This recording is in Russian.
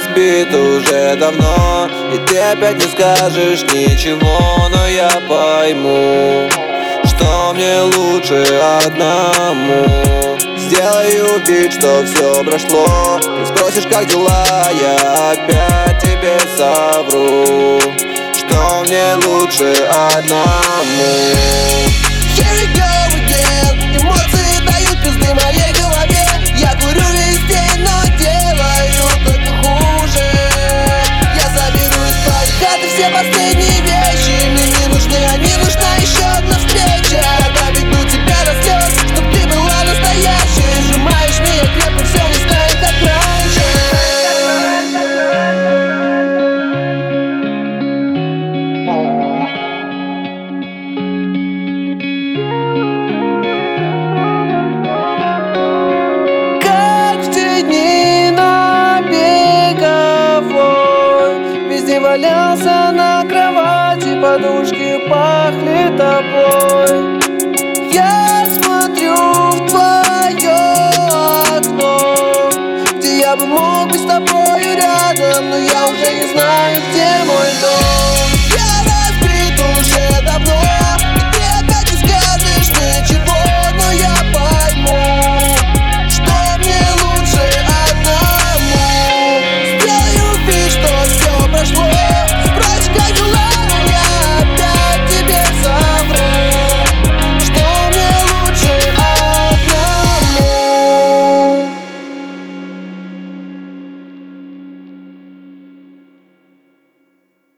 разбит уже давно, и ты опять не скажешь ничего. Но я пойму, что мне лучше одному. Сделаю вид, что все прошло. Ты спросишь, как дела, я опять тебе совру, что мне лучше одному. Here we go again. Эмоции дают пизды моей голове. Я курю везде, но делаю только хуже. Я заберу из твоей хаты все последние вещи. Мне не нужны они, нужна еще одна встреча. Когда веду тебя до слез, чтоб ты была настоящей. Сжимаешь меня крепко, все не станет как раньше. Валялся на кровати, подушки пахли тобой.